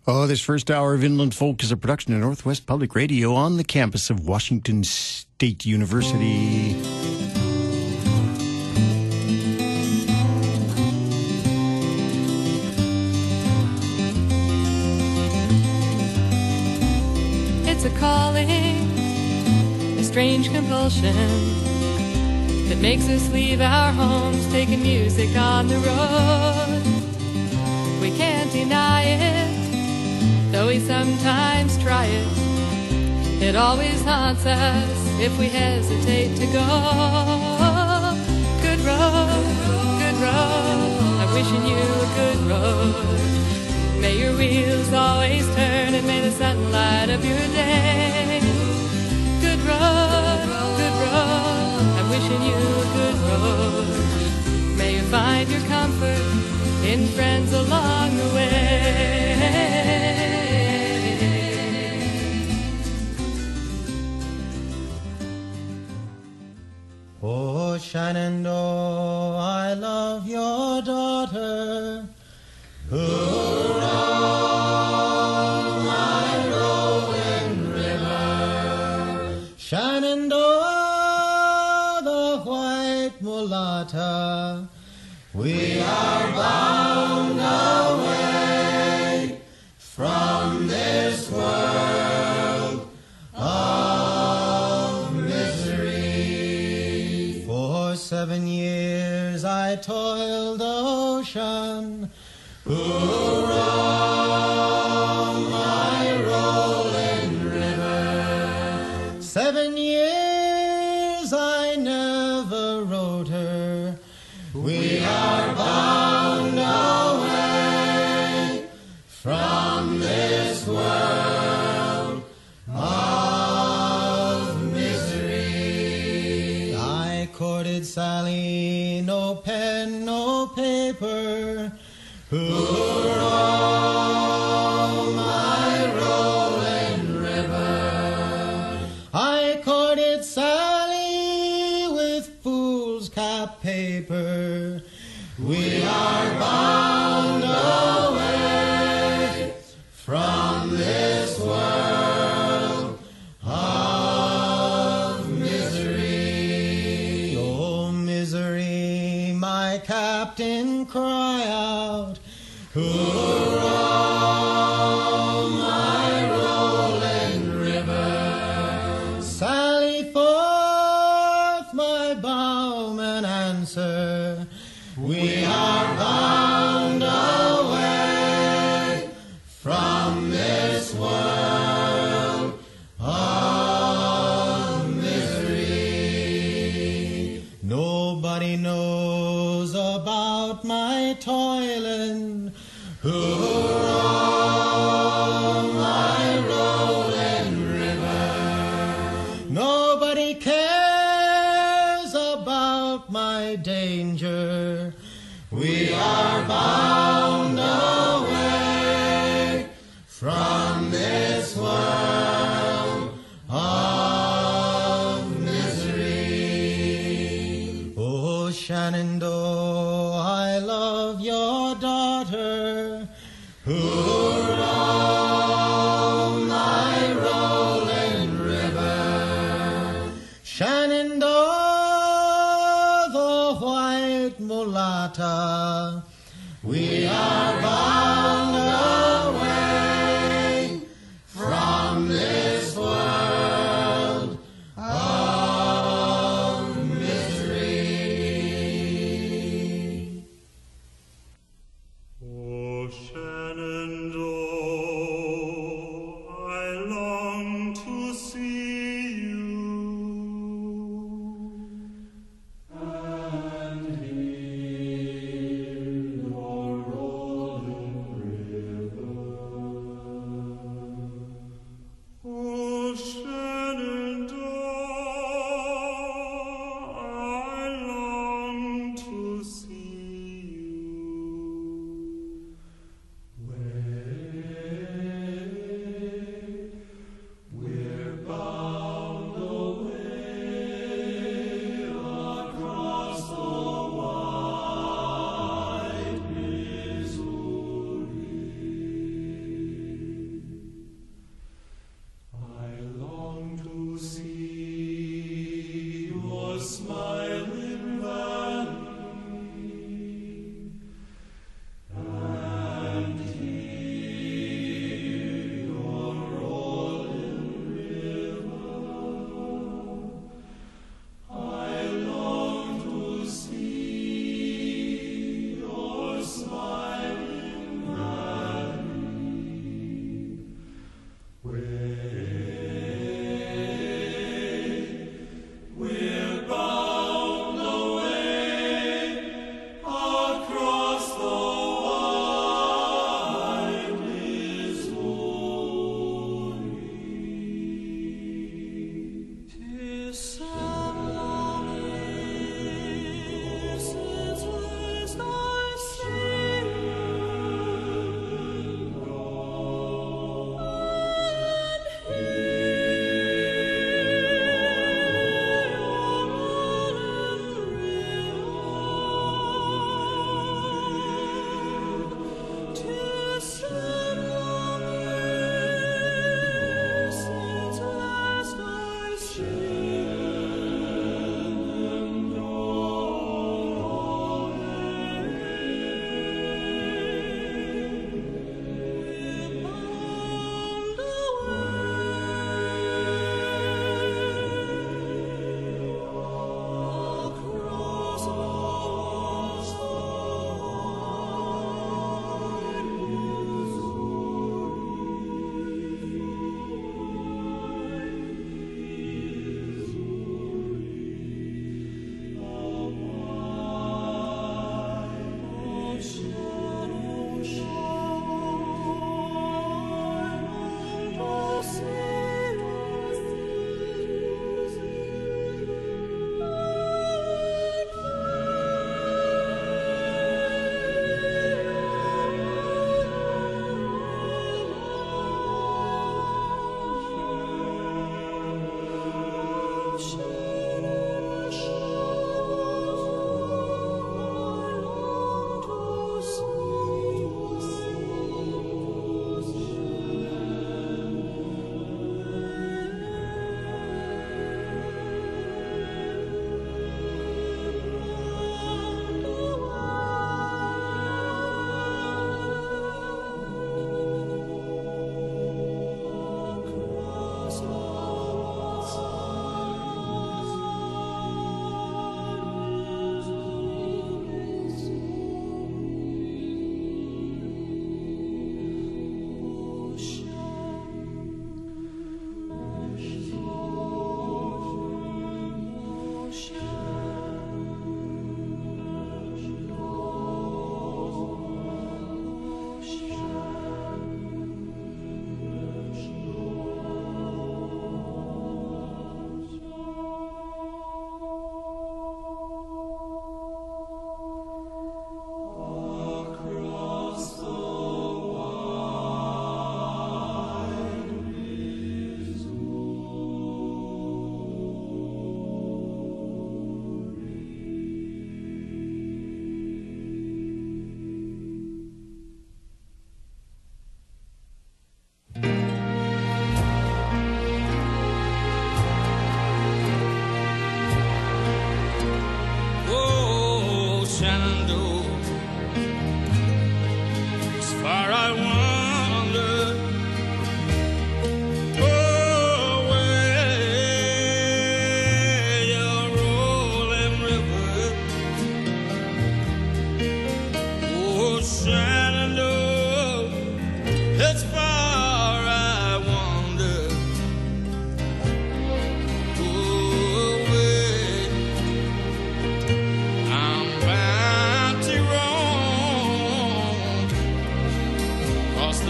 Oh, this first hour of Inland Folk is a production of Northwest Public Radio on the campus of Washington State University. It's a calling, a strange compulsion that makes us leave our homes, taking music on the road. We can't deny it, though we sometimes try it. It always haunts us if we hesitate to go. Good road, I'm wishing you a good road. May your wheels always turn and may the sun light up your day. Good road, I'm wishing you a good road. May you find your comfort in friends along the way. Oh, Shenandoah, I love your daughter. Hurrah, my rolling river. Shenandoah, the white mulatta. We are bound away from this world of misery. For 7 years I toiled the ocean. Hurrah, my rolling river. 7 years I never wrote her. We are bound away from this world of misery. I courted Sally, no pen, no paper. Hurrah, my rolling river. I courted Sally with fool's cap paper. We are bound away from this world of misery. Oh, misery, my captain, cry out. Hurrah, my rolling river. Sally forth, my bowman, answer. We are bound away from this world of misery. Nobody knows about my toiling. Hurrah, my rolling river. Nobody cares about my danger. We are bound away from this world of misery. Oh, Shenandoah, I love your daughter. Hurrah, my rolling river. Shenandoah, the white mulatta. We are bound away from this world of misery. Oh, Shenandoah, I long to see you and hear your rolling river. Oh, Shenandoah, I long to see you. When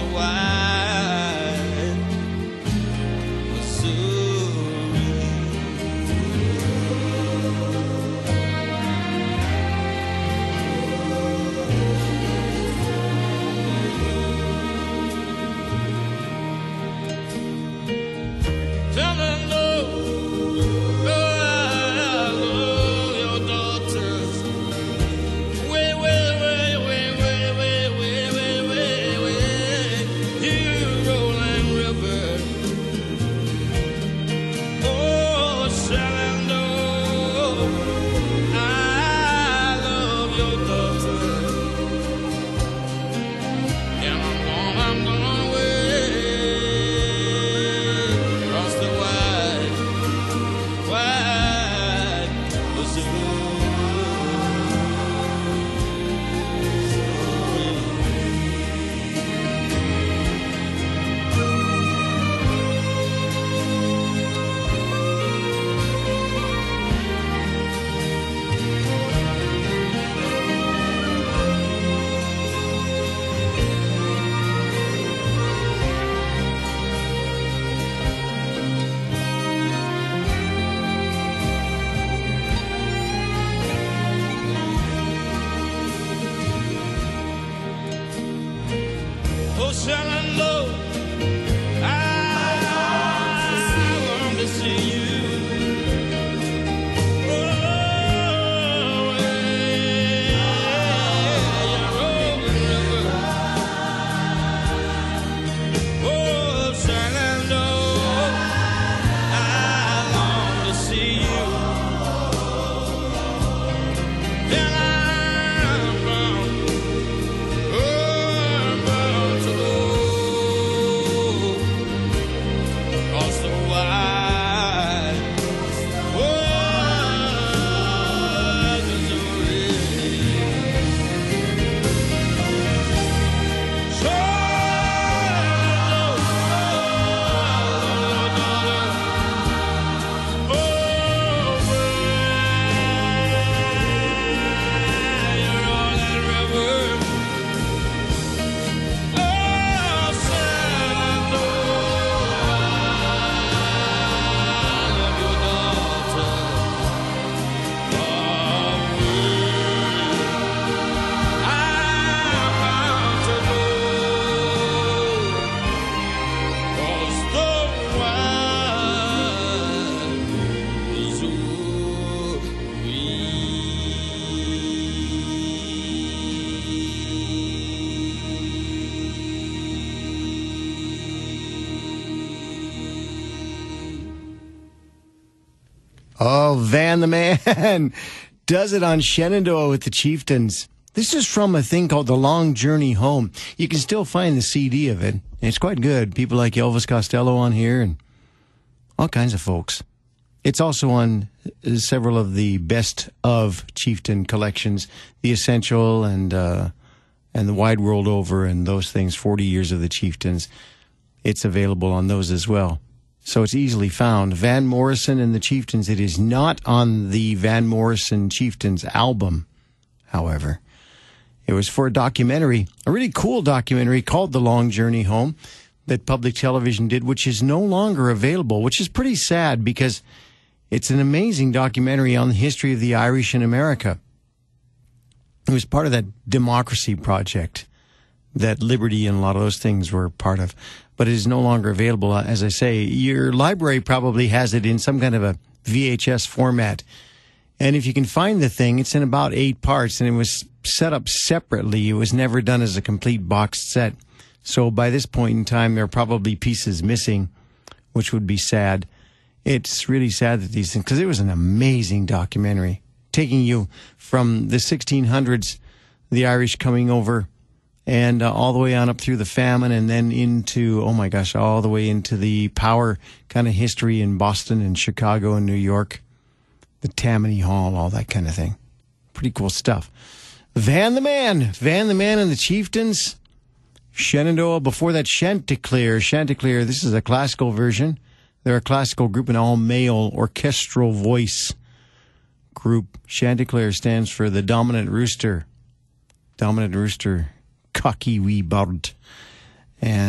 the wide Missouri. Shenandoah, oh, I love your daughters. Way, way, way, way, way, way, way, way, way, way, you rolling river. Oh, Shenandoah, I love your daughters. And I'm gonna away across the wide, wide Missouri. Oh, Shenandoah, I long to see you. Oh, yeah, you're rolling river. Oh, Shenandoah, I long to see you. And I'm bound, oh, I'm bound to go across the wide, wide Missouri. Oh, Van the Man does it on Shenandoah with the Chieftains. This is from a thing called The Long Journey Home. You can still find the CD of it. It's quite good. People like Elvis Costello on here and all kinds of folks. It's also on several of the best of Chieftain collections, The Essential and The Wide World Over and those things, 40 Years of the Chieftains. It's available on those as well. So it's easily found. Van Morrison and the Chieftains. It is not on the Van Morrison Chieftains album, however. It was for a documentary, a really cool documentary called The Long Journey Home that public television did, which is no longer available, which is pretty sad because it's an amazing documentary on the history of the Irish in America. It was part of that democracy project that Liberty and a lot of those things were part of. But it is no longer available. As I say, your library probably has it in some kind of a VHS format. And if you can find the thing, it's in about 8 parts, and it was set up separately. It was never done as a complete boxed set. So by this point in time, there are probably pieces missing, which would be sad. It's really sad that these things, because it was an amazing documentary, taking you from the 1600s, the Irish coming over, and all the way on up through the famine and then into, oh my gosh, all the way into the power kind of history in Boston and Chicago and New York, the Tammany Hall, all that kind of thing. Pretty cool stuff. Van the Man and the Chieftains. Shenandoah, before that, Chanticleer. Chanticleer, this is a classical version. They're a classical group, an all-male orchestral voice group. Chanticleer stands for the dominant rooster. Dominant rooster. Cocky wee bird. And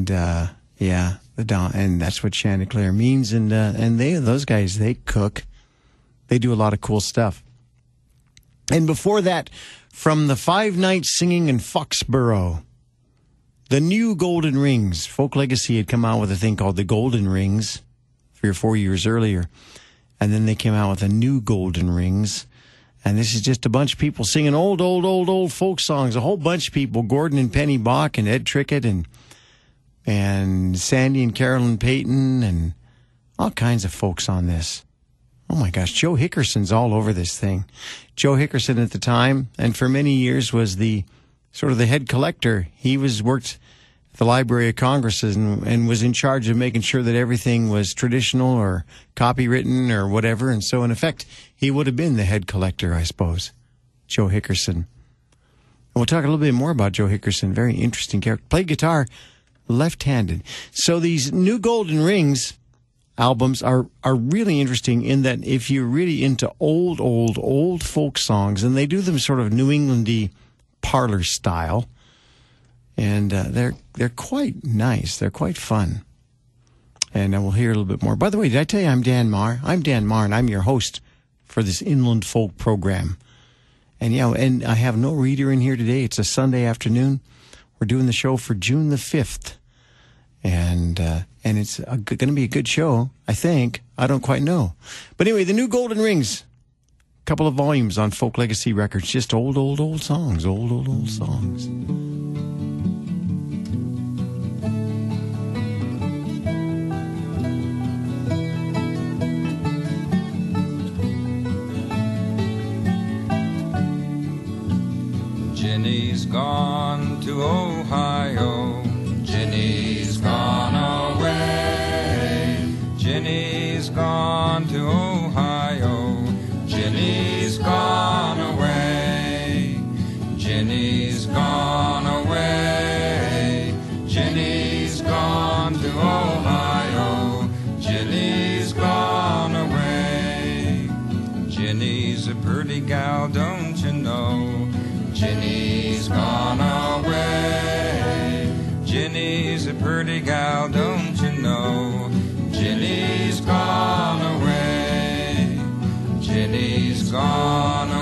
yeah, and that's what Chanticleer means. And those guys, they cook. They do a lot of cool stuff. And before that, from the 5 Nights Singing in Foxborough, the new Golden Rings. Folk Legacy had come out with a thing called the Golden Rings 3 or 4 years earlier. And then they came out with a new Golden Rings. And this is just a bunch of people singing old folk songs. A whole bunch of people, Gordon and Penny Bach and Ed Trickett and Sandy and Carolyn Payton and all kinds of folks on this. Oh my gosh, Joe Hickerson's all over this thing. Joe Hickerson at the time, and for many years was the sort of the head collector. He worked at the Library of Congress and was in charge of making sure that everything was traditional or copywritten or whatever. And so in effect, he would have been the head collector, I suppose. Joe Hickerson. And we'll talk a little bit more about Joe Hickerson. Very interesting character. Played guitar left-handed. So these new Golden Rings albums are really interesting in that if you're really into old folk songs, and they do them sort of New Englandy parlor style, and they're quite nice. They're quite fun. And we'll hear a little bit more. By the way, did I tell you I'm Dan Marr? I'm Dan Marr, and I'm your host for this Inland Folk program. And and I have no reader in here today. It's a Sunday afternoon. We're doing the show for June the 5th. And it's going to be a good show, I think. I don't quite know. But anyway, the new Golden Rings. A couple of volumes on Folk Legacy Records. Just old songs. Old songs. Jenny's gone to Ohio. Jenny's gone away. Jenny's gone to Ohio. Jenny's gone away. Jenny's gone away. Jenny's gone to Ohio. Jenny's gone away. Jenny's a pretty gal, don't you know? Jenny's gone away. Jenny's a pretty gal, don't you know? Jenny's gone away. Jenny's gone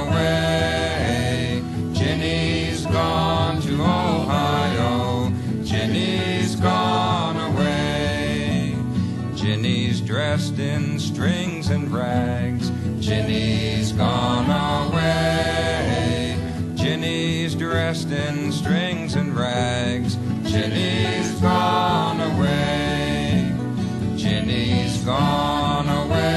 away. Jenny's gone to Ohio. Jenny's gone away. Jenny's dressed in strings and rags. Jenny's gone away. Jenny's dressed in strings and rags. Jenny's gone away. Jenny's gone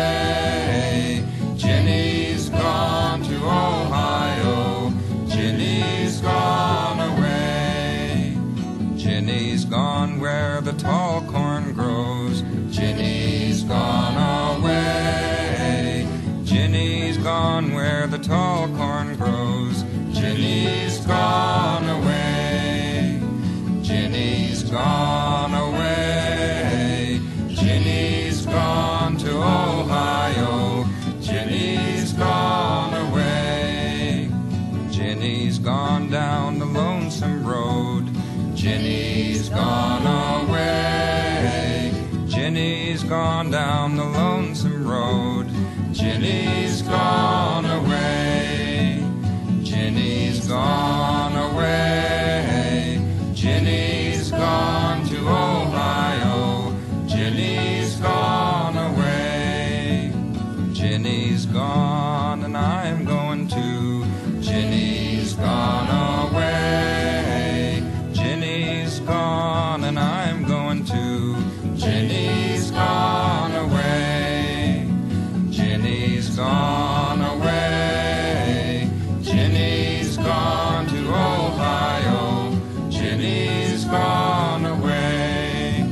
away. Jenny's gone to Ohio. Jenny's gone away. Jenny's gone where the tall corn grows. Jenny's gone away. Jenny's gone where the tall corn grows. Jenny's gone away. Jenny's gone away. Jenny's gone to Ohio. Jenny's gone away. Jenny's gone down the lonesome road. Jenny's gone away. Jenny's gone down the lonesome road. Jenny's gone away. Jenny's gone away. Jenny's gone to Ohio. Jenny's gone away. Jenny's gone and I'm going too. Jenny's gone away. Jenny's gone and I'm going too. Jenny's gone away. Jenny's gone away. Jenny's gone to Ohio. Jenny's gone away.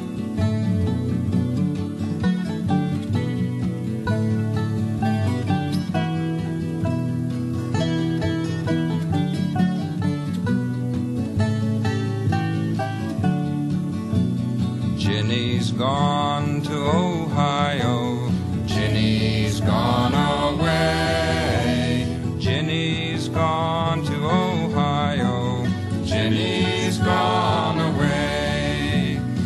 Jenny's gone to Ohio. Jenny's gone away. Jenny's gone to Ohio. Jenny's gone away.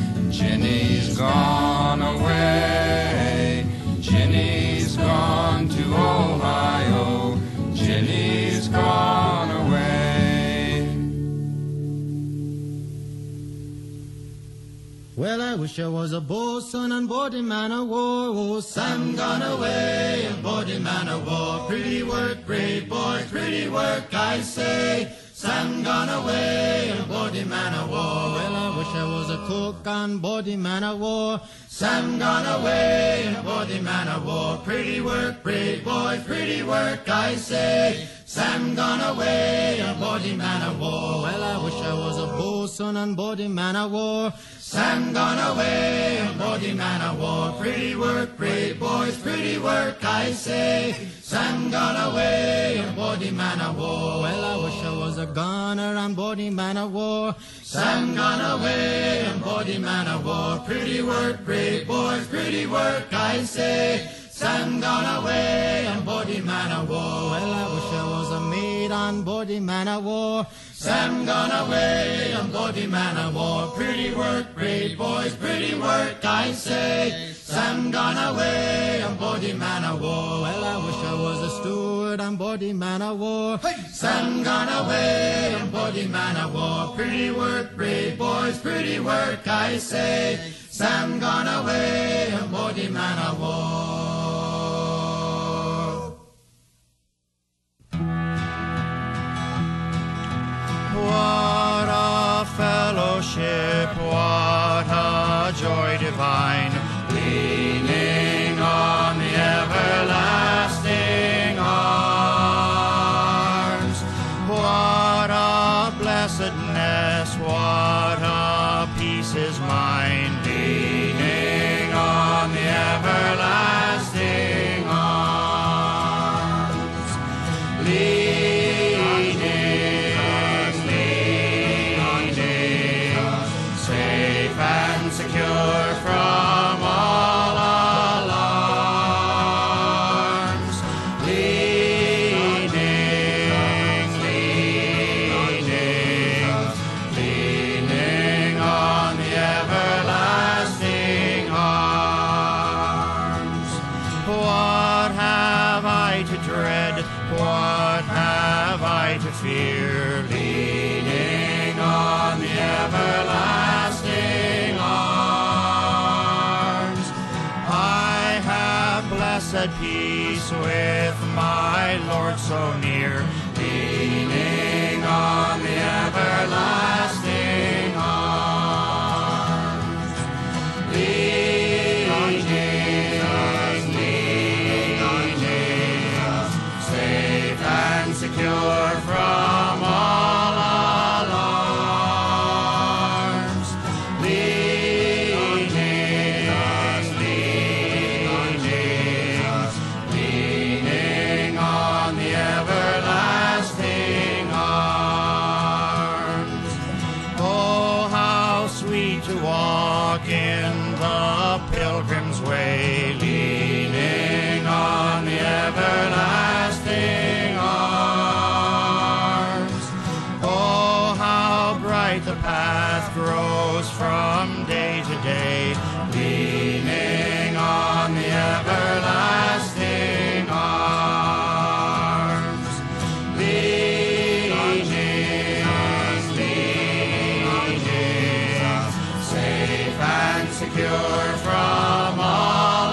Well, I wish I was a bosun on board a man of war. Oh, Sam gone away on board a man of war. Pretty work, brave boys, pretty work, I say. Sam gone away on board a man of war. Well, I wish I was a cook on board a man of war. Sam gone away on board a man of war. Pretty work, brave boys, pretty work, I say. Sam gone away on board a man of war. Well, I wish I was a bosun on board a man of war. Sam gone away on board a man of war. Pretty work, brave boys, pretty work, I say. Sam gone away on board a man of war. Well, I wish I was a gunner on board a man of war. Sam gone away on board a man of war. Pretty work, brave boys, pretty work, I say. Sam gone away on board a man of war. Well, I wish I was a maid on board a man of war. Sam gone away on board a man of war. Pretty work, brave boys, pretty work, I say. Sam gone away on board a man of war. Well, I wish I was a steward on board a man of war. Sam gone away on board a man of war. Pretty work, brave boys, pretty work, I say. Sam gone away on board a man of war. What a fellowship, what a joy divine, leaning on the everlasting arms. What a blessedness, what a peace is mine, leaning on the everlasting arms. Secure from all alarms, leaning on the everlasting arms. What have I to dread? What have I to fear? Leaning on the everlasting arms. I have blessed peace with my Lord so near, leaning on the everlasting arms. Leaning, safe and secure from all alarms. Leaning on the everlasting arms. Oh, how sweet to walk in the pilgrim's way, leaning on the everlasting arms. Oh, how bright the path grows from day to day, leaning on the everlasting arms. Leaning, safe and secure from all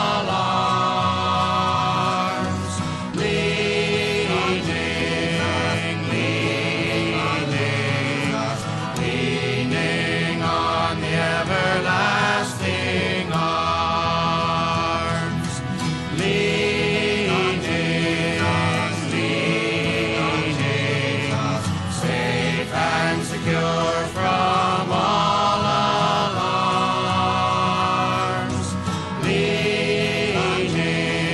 alarms. Leaning on the everlasting arms. Leaning, safe and secure from all alarms. Leaning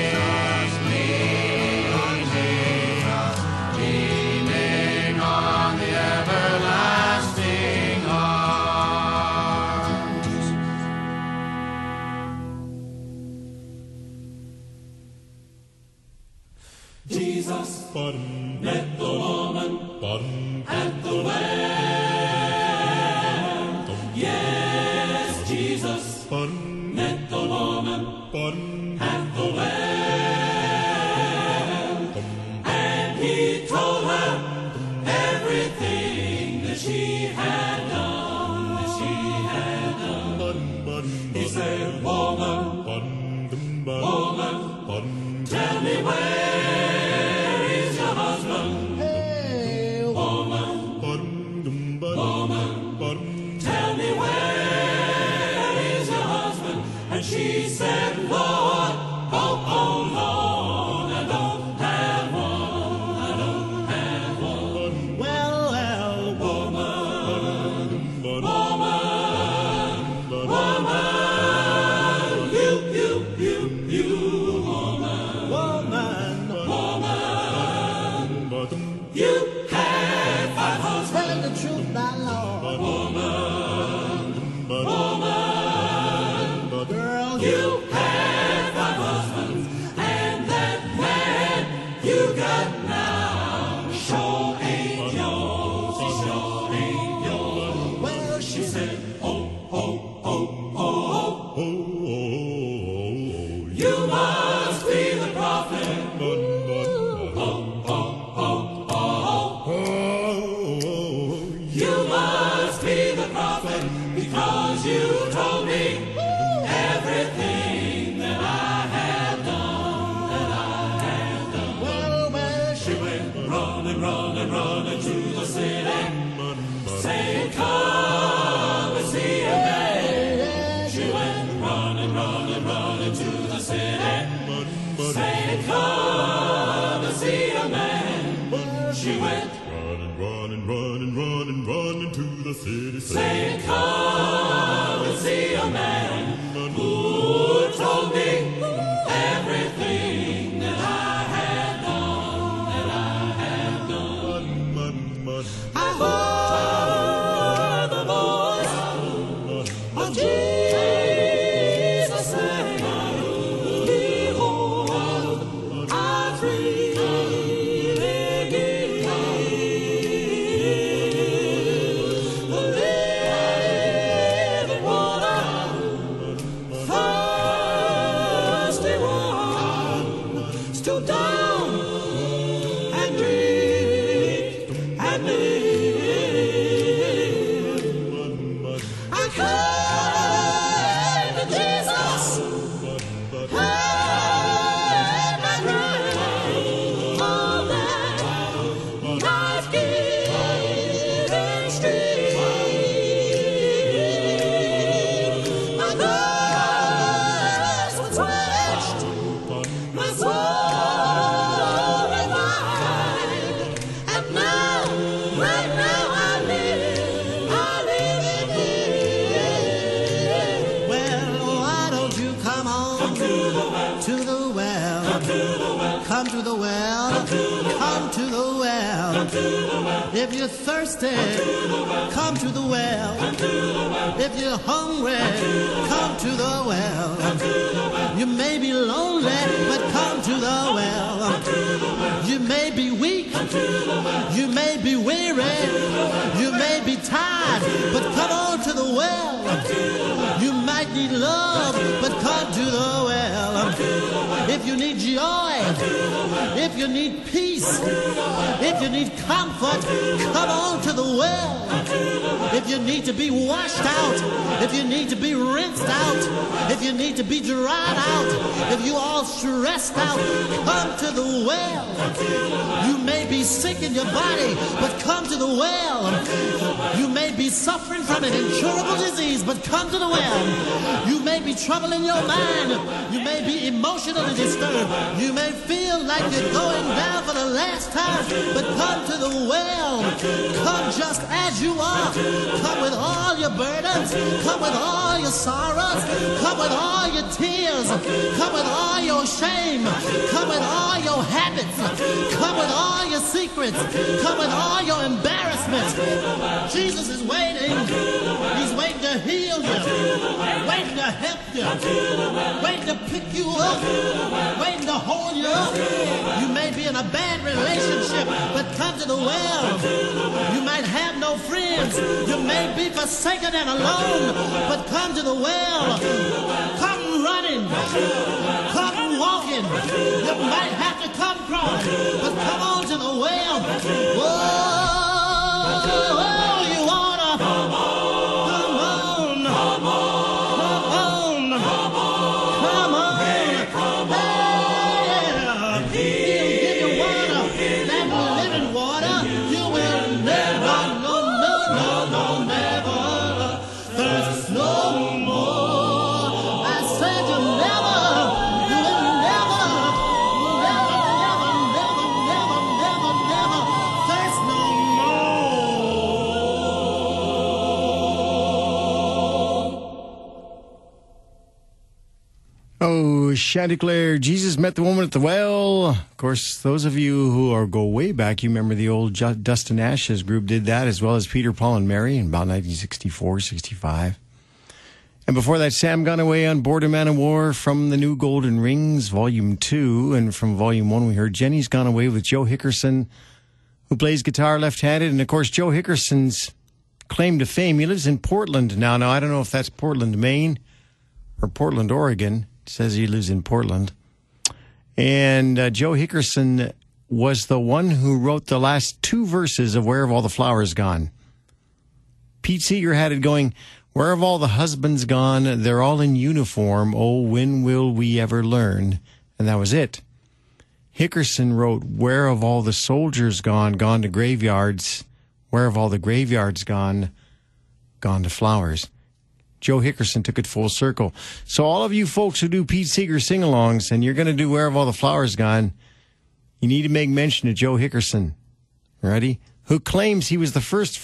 on the everlasting arms. Jesus met the woman at the well. Yes, Jesus met the woman at the well. And he told her everything that she had done, He said, woman, woman, tell me where is your husband? Hey, Woman, woman, tell me where is your husband? And she said, Lord, oh Lord, I don't have one, I don't have one. well, Woman, woman, you, woman, woman, you had 5 husbands. tell the truth, my Lord. Girl, You had 5 husbands, and that man you got now sure ain't yours. He sure ain't yours. well, She said, oh, you must be the prophet. You must be the prophet, because you told me everything that I have done, well, She went running, running, running to the city, saying, come and see a man. She went running, running, running to the city, saying, come and see a man. She went running to the city. saying, come and see a man who told me everything that I had done, I heard the voice of Jesus saying, behold, I freely give the living water, thirsty one, stood down and drink and live. I came to Jesus, heard my cry on that life-giving stream. My thirst was quenched, my soul revived, and now, right now, I live in Him. Well, why don't you come on to the well, come to the well, come to the well. If you're thirsty, come to the well. If you're hungry, come to the well. You may be lonely, but come to the well. You may be weak, you may be weary, you may be tired, but come on to the well. You might need love, but come to the well. If you need joy, if you need peace, if you need comfort, come on to the well. If you need to be washed out, if you need to be rinsed out, if you need to be dried out, if you all stressed out, come to the well. You may be sick in your body, but come to the well. You may be suffering from an incurable disease, but come to the well. You may be trouble in your mind. You may be emotionally disturbed. You may feel like you're going down for the last time, but come to the well. Come just as you are. Come with all your burdens. Come with all your sorrows. Come with all your tears. Come with all your shame. Come with all your habits. Come with all your secrets. Come with all your embarrassments. Jesus is waiting. He's waiting to heal you. Waiting to help you. Waiting to pick you up. Waiting to hold you up. You may be in a bad relationship, but come to the well. You might have no friends. You may be forsaken and alone, but come to the well. Come running. Come walking. You might have to come crawling, but come on to the well. Whoa, you wanna come on. Come on. with Chanticleer. Jesus met the woman at the well. Of course, those of you who go way back, you remember the old Dustin Ashes group did that, as well as Peter, Paul, and Mary in about 1964, 65. And before that, Sam Gone Away on Board a Man of War from the New Golden Rings, Volume 2. And from Volume 1, we heard Jenny's Gone Away with Joe Hickerson, who plays guitar left-handed. And, of course, Joe Hickerson's claim to fame, he lives in Portland now. Now, I don't know if that's Portland, Maine or Portland, Oregon. It says he lives in Portland. And Joe Hickerson was the one who wrote the last two verses of Where Have All the Flowers Gone? Pete Seeger had it going, where have all the husbands gone? They're all in uniform. Oh, when will we ever learn? And that was it. Hickerson wrote, where have all the soldiers gone? Gone to graveyards. Where have all the graveyards gone? Gone to flowers. Joe Hickerson took it full circle. So all of you folks who do Pete Seeger sing-alongs and you're going to do Where Have All the Flowers Gone, you need to make mention of Joe Hickerson. Ready? Who claims he was the first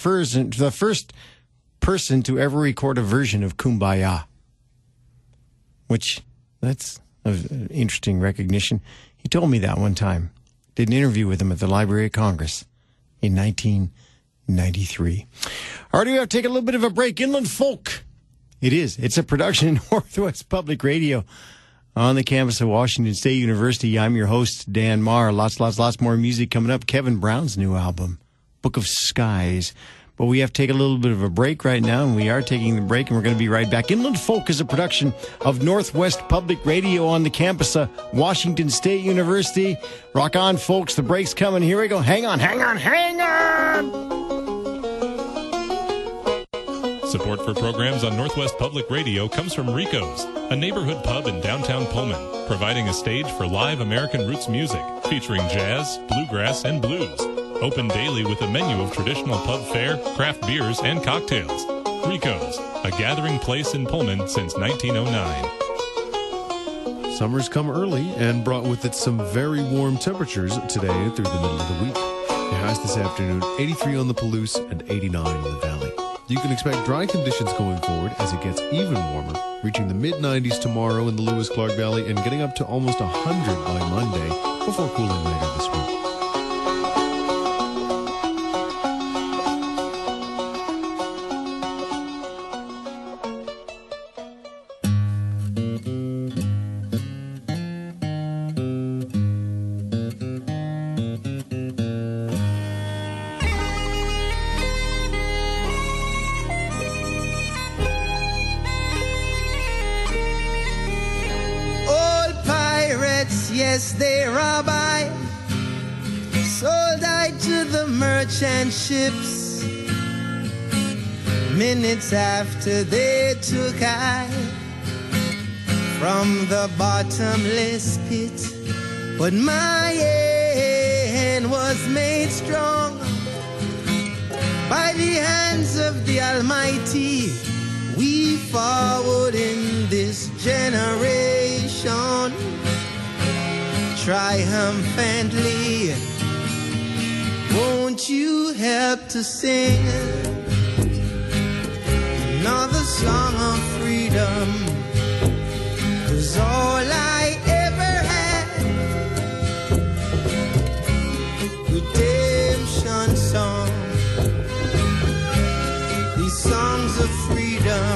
person to ever record a version of Kumbaya. Which, that's an interesting recognition. He told me that one time. Did an interview with him at the Library of Congress in 1993. All right, we have to take a little bit of a break. Inland Folk. It is. It's a production in Northwest Public Radio on the campus of Washington State University. I'm your host, Dan Marr. Lots more music coming up. Kevin Brown's new album, Book of Skies. But we have to take a little bit of a break right now, and we are taking the break, and we're going to be right back. Inland Folk is a production of Northwest Public Radio on the campus of Washington State University. Rock on, folks. The break's coming. Here we go. Hang on. Support for programs on Northwest Public Radio comes from Rico's, a neighborhood pub in downtown Pullman, providing a stage for live American roots music, featuring jazz, bluegrass, and blues. Open daily with a menu of traditional pub fare, craft beers, and cocktails. Rico's, a gathering place in Pullman since 1909. Summer's come early and brought with it some very warm temperatures today through the middle of the week. The highs this afternoon, 83 on the Palouse and 89 in the valley. You can expect dry conditions going forward as it gets even warmer, reaching the mid-90s tomorrow in the Lewis-Clark Valley and getting up to almost 100 by Monday before cooling later this week. Yes, they robbed I, sold I to the merchant ships. Minutes after they took I from the bottomless pit, but my hand was made strong by the hands of the Almighty. We forward in this generation triumphantly. Won't you help to sing another song of freedom? 'Cause all I ever had, redemption song, these songs of freedom.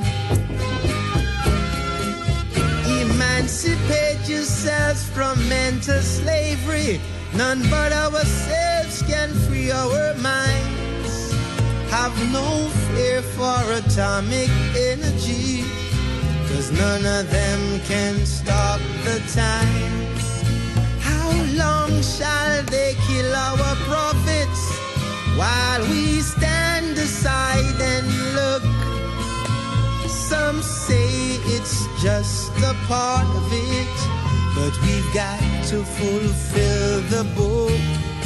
Emancipate yourselves from mental slavery. None but ourselves can free our minds. Have no fear for atomic energy, 'cause none of them can stop the time. How long shall they kill our prophets while we stand aside and look? Some say it's just a part of it, but we've got to fulfill the book.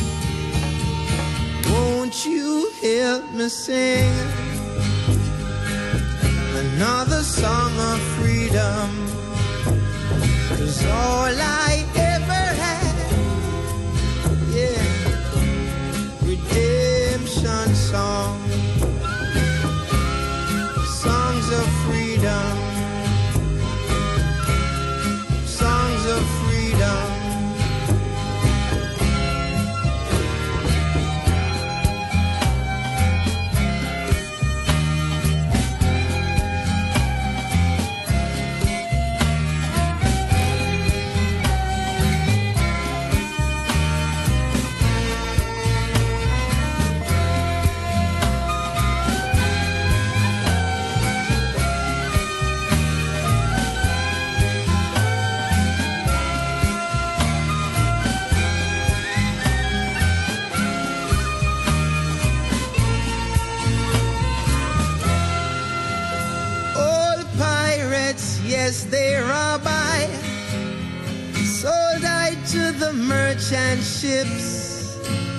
Won't you help me sing another song of freedom? 'Cause all I ever had, yeah, redemption song, songs of freedom. yes, they rabbi, sold I to the merchant ships.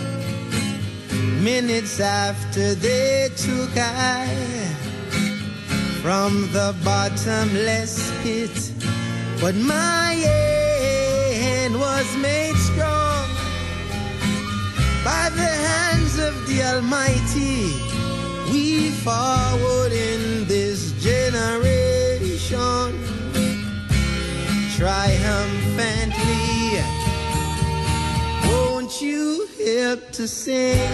Minutes after they took I from the bottomless pit, but my hand was made strong by the hands of the Almighty. We forward in this generation triumphantly. Won't you help to sing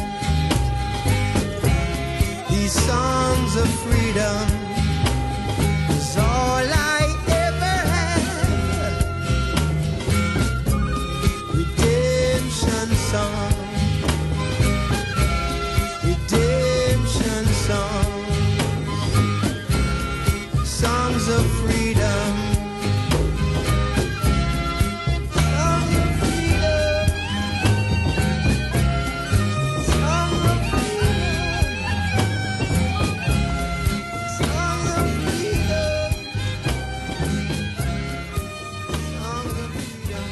these songs of freedom? 'Cause all I ever had, redemption song. Songs of freedom. Songs of freedom. Songs of freedom. Songs of freedom. Songs of freedom.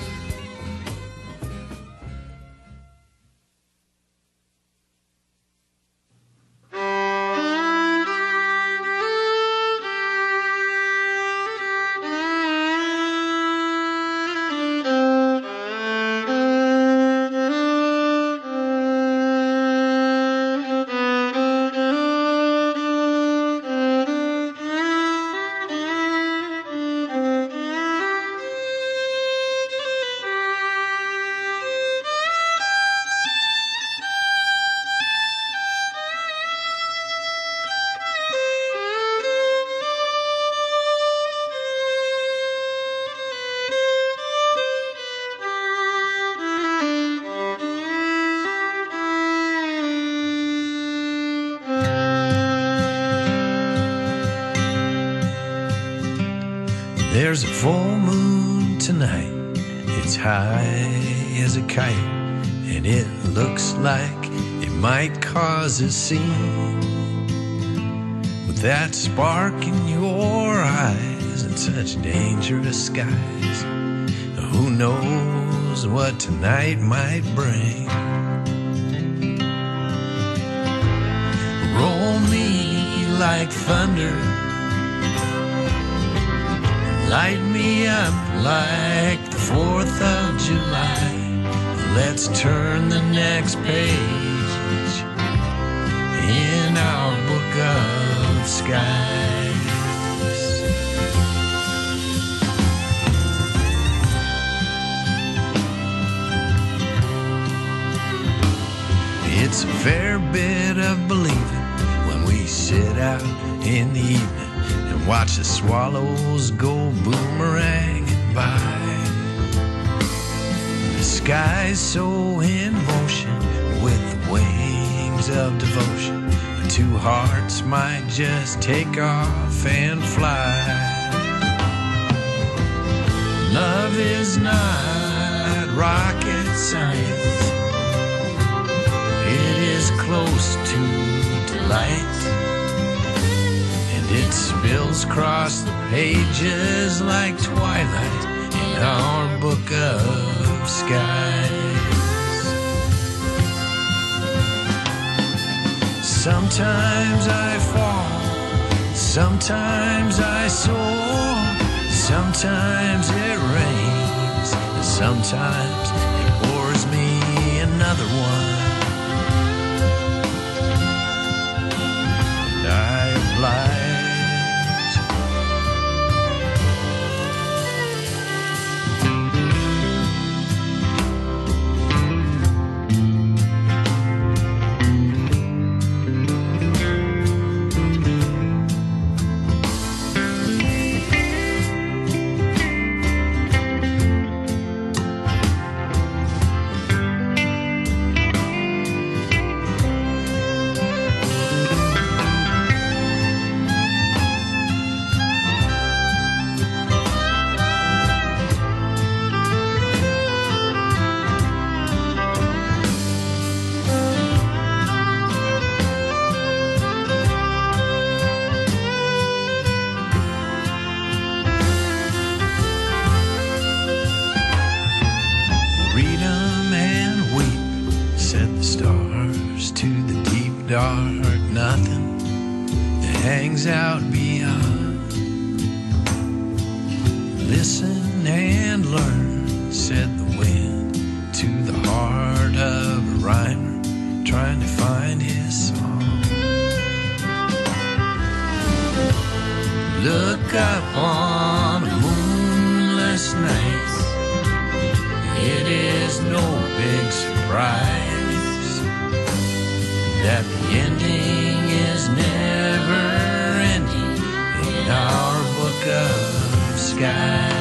There's a full moon tonight. It's high as a kite, and it looks like it might cause a scene. With that spark in your eyes and such dangerous skies, who knows what tonight might bring? Roll me like thunder, light me up like the 4th of July. Let's turn the next page in our book of skies. It's a fair bit of believing when we sit out in the evening and watch the swallows go boomeranging by. The sky's so in motion with wings of devotion, the two hearts might just take off and fly. Love is not rocket science, it is close to delight. It spills across the pages like twilight in our book of skies. Sometimes I fall, sometimes I soar, sometimes it rains, and sometimes it pours me another one. And I oblige. things out beyond. Listen and learn, said the wind to the heart of a rhymer trying to find his song. Look up on a moonless night. It is no big surprise that the ending is never ending in our book of skies.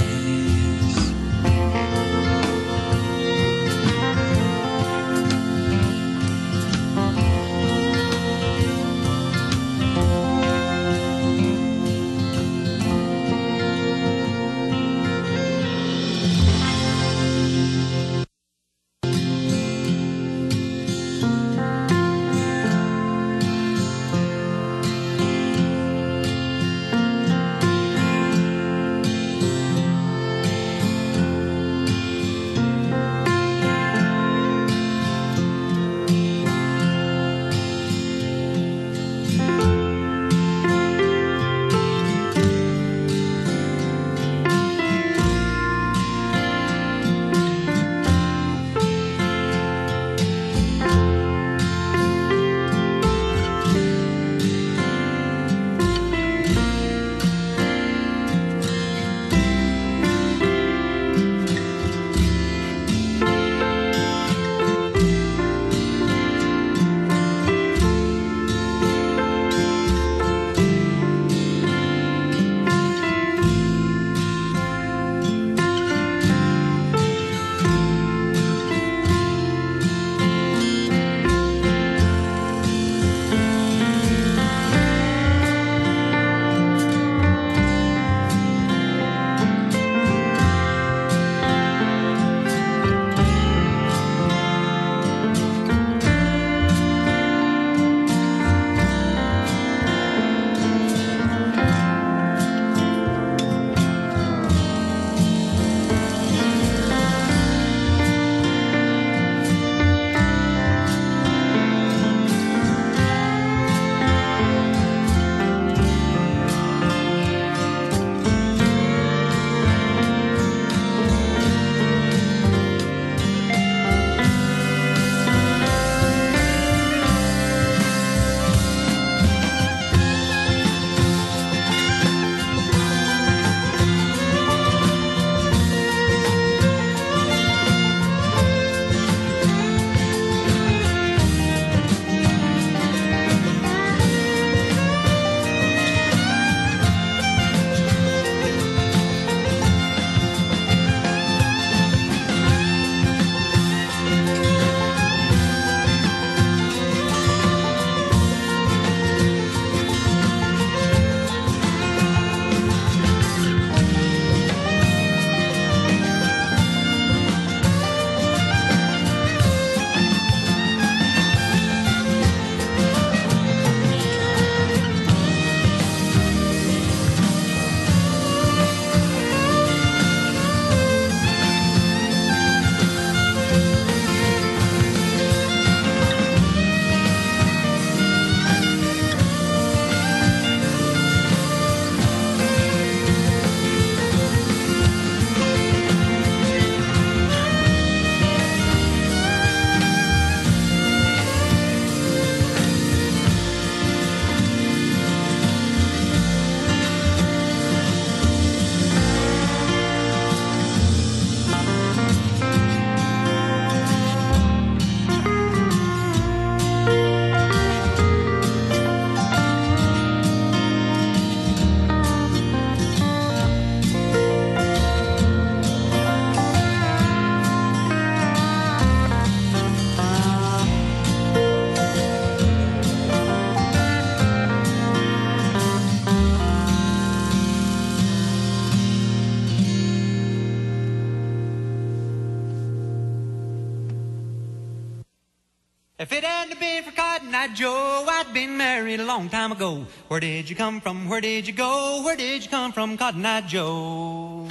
If it hadn't been for Cotton Eye Joe, I'd been married a long time ago. Where did you come from? Where did you go? Where did you come from, Cotton Eye Joe?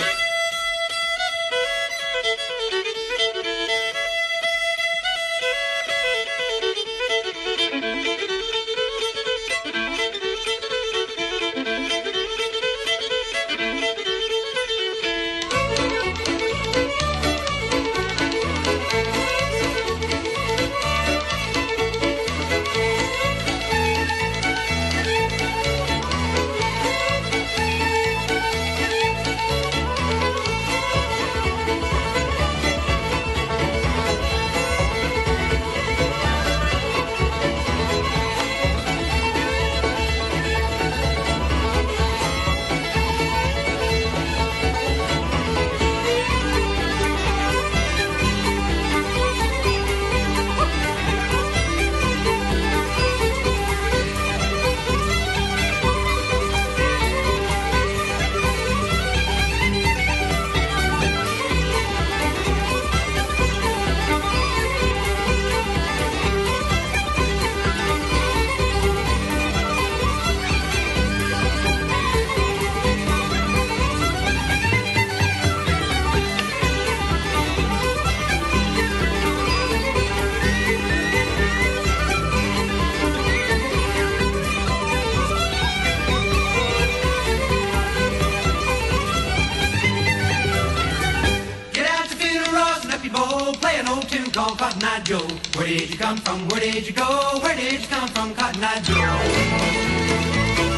Cotton Eye Joe? Where did you come from? Where did you go? Where did you come from, Cotton Eye Joe?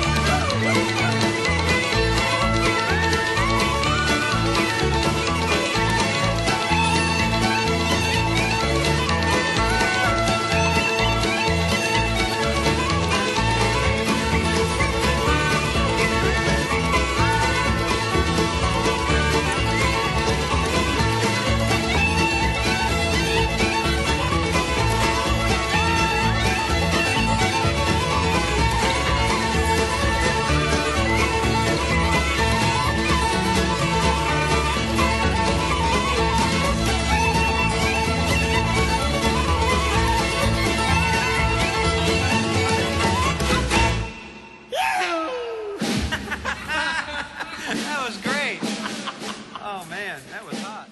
That was great. Oh, man, that was hot.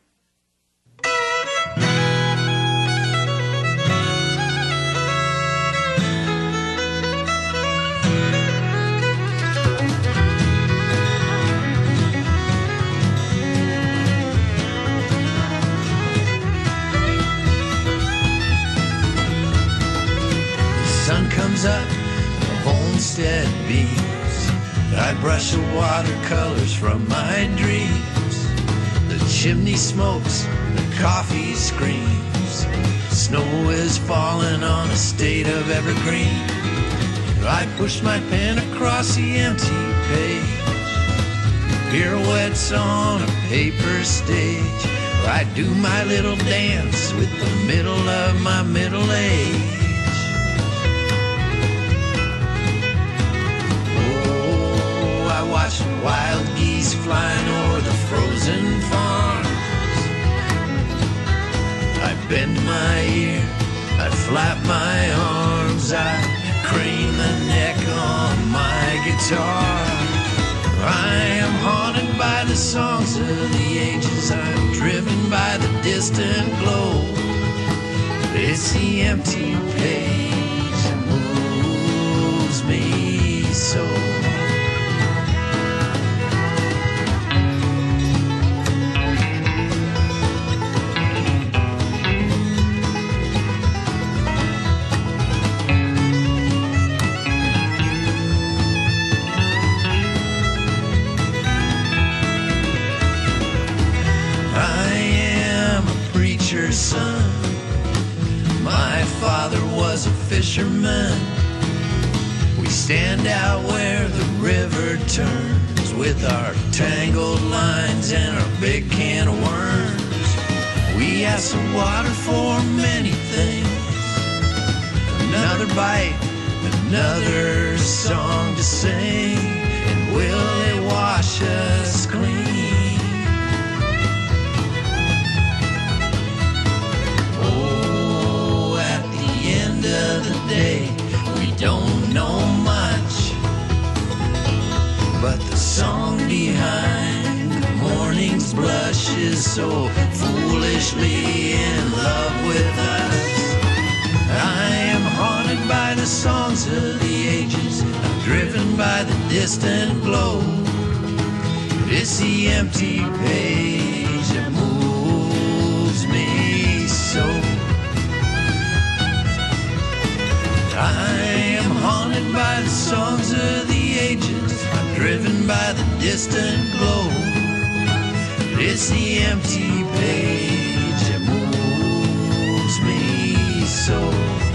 The sun comes up, the homestead beams. I brush the watercolors from my dreams. The chimney smokes, the coffee screams. Snow is falling on a state of evergreen. I push my pen across the empty page. Pirouettes on a paper stage. I do my little dance with the middle of my middle age. Watch wild geese flying over the frozen farms. I bend my ear, I flap my arms, I crane the neck on my guitar. I am haunted by the songs of the ages, I'm driven by the distant glow. It's the empty page that moves me so. Son, my father was a fisherman. We stand out where the river turns with our tangled lines and our big can of worms. We ask the water for many things, another bite, another song to sing, and will it wash us clean? Of the day, we don't know much, but the song behind the morning's blush is so foolishly in love with us. I am haunted by the songs of the ages, I'm driven by the distant glow. It's the empty page that moves me so. I am haunted by the songs of the ages, I'm driven by the distant glow. It's the empty page that moves me so.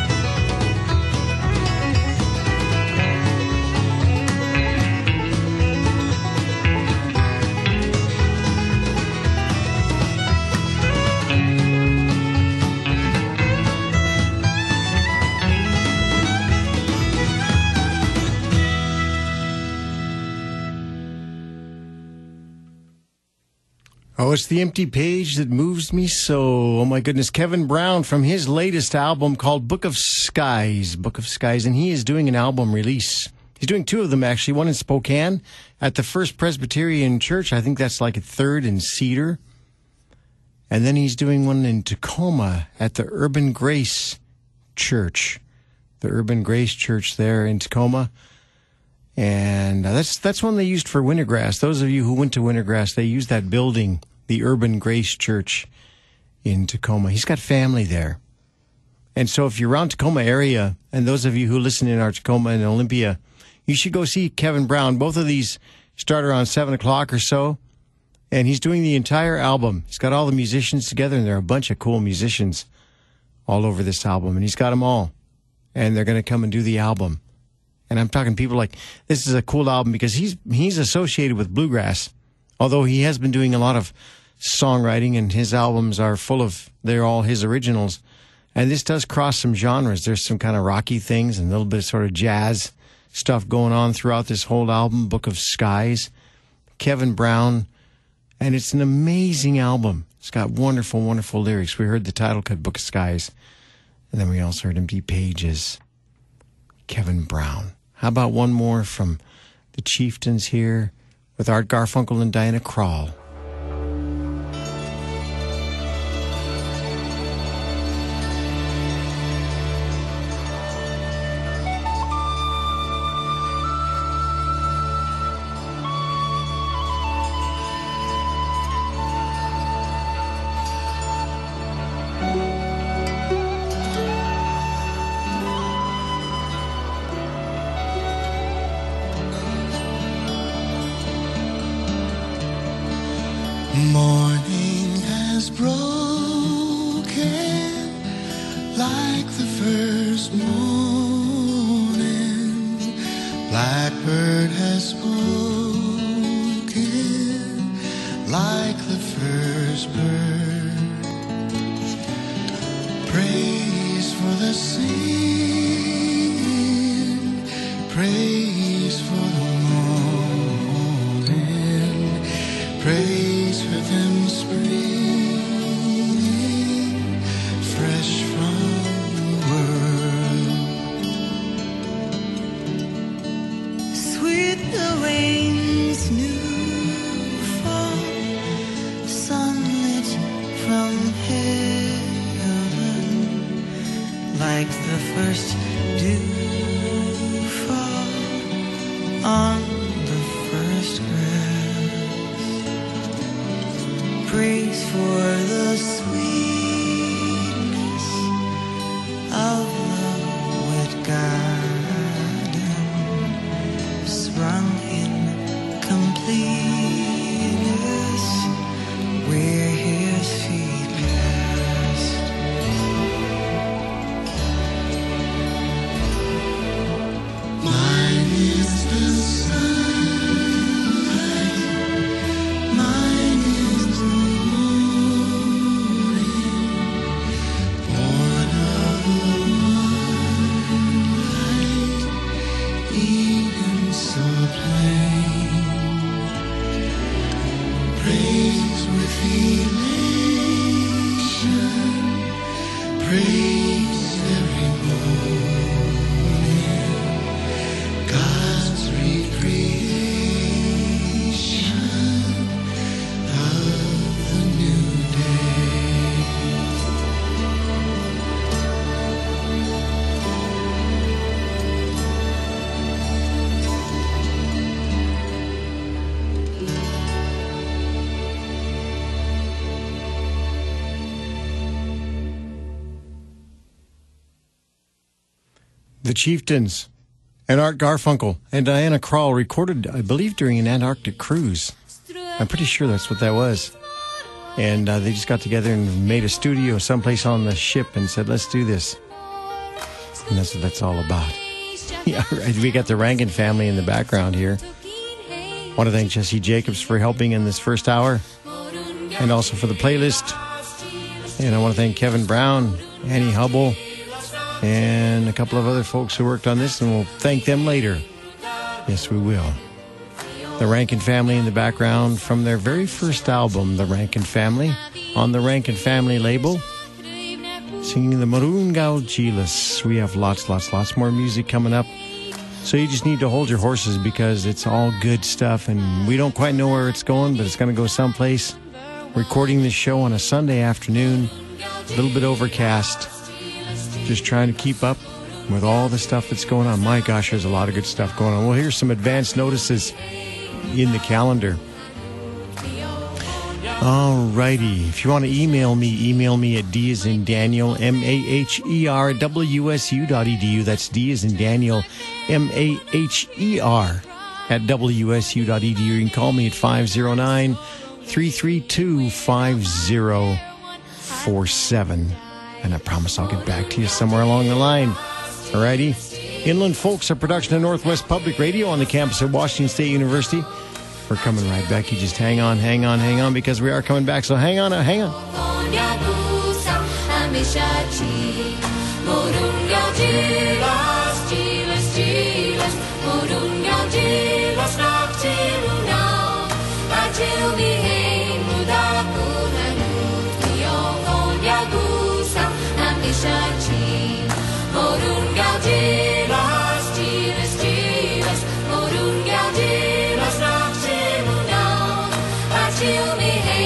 Oh, it's the empty page that moves me so. Oh, my goodness. Kevin Brown from his latest album called Book of Skies. Book of Skies. And he is doing an album release. He's doing two of them, actually. One in Spokane at the First Presbyterian Church. I think that's like a third in Cedar. And then he's doing one in Tacoma at the Urban Grace Church. The Urban Grace Church there in Tacoma. And that's one they used for Wintergrass. Those of you who went to Wintergrass, they used that building, the Urban Grace Church. in Tacoma. He's got family there. And so if you're around Tacoma area, and those of you who listen in our Tacoma and Olympia, you should go see Kevin Brown. Both of these start around 7 o'clock or so. And he's doing the entire album. He's got all the musicians together, and there are a bunch of cool musicians all over this album. And he's got them all. And they're going to come and do the album. And I'm talking people like, this is a cool album because he's associated with bluegrass. Although he has been doing a lot of songwriting, and his albums are they're all his originals. And this does cross some genres. There's some kind of rocky things and a little bit of sort of jazz stuff going on throughout this whole album, Book of Skies. Kevin Brown. And it's an amazing album. It's got wonderful, wonderful lyrics. We heard the title cut, Book of Skies. And then we also heard Empty Pages. Kevin Brown. How about one more from the Chieftains here with Art Garfunkel and Diana Krall? Morning has broken like the first morning. Blackbird has spoken like the first bird. Praise for the singing, praise for the morning, praise for them springing fresh from the world. Sweet the rain's new fall, sunlit from heaven, like the first dew fall on the first grass. Praise for the sweetness of the wet garden, sprung in completeness where his feet last. Mine is the sunlight, mine is the morning, born of the moonlight, Eden so plain. Praise with elation, praise every morning, God's recreation of the new day. The Chieftains and Art Garfunkel and Diana Krall recorded, I believe, during an Antarctic cruise. I'm pretty sure that's what that was. And they just got together and made a studio someplace on the ship and said, let's do this. And that's what that's all about. Yeah, right. We got the Rankin family in the background here. I want to thank Jesse Jacobs for helping in this first hour and also for the playlist. And I want to thank Kevin Brown, Annie Hubble, and a couple of other folks who worked on this, and we'll thank them later. Yes, we will. The Rankin family in the background from their very first album, The Rankin Family, on the Rankin Family label, singing the Maroon Gauchilas. We have lots more music coming up. So you just need to hold your horses because it's all good stuff, and we don't quite know where it's going, but it's going to go someplace. Recording this show on a Sunday afternoon, a little bit overcast. Just trying to keep up with all the stuff that's going on. My gosh, there's a lot of good stuff going on. Well, here's some advance notices in the calendar. Alrighty. If you want to email me at D as in Daniel, MAHER, WSU.edu. That's D as in Daniel, MAHER at WSU.edu. You can call me at 509-332-5047. And I promise I'll get back to you somewhere along the line. Alrighty. Inland Folks, a production of Northwest Public Radio on the campus of Washington State University. We're coming right back. You just hang on, because we are coming back. So hang on. Till me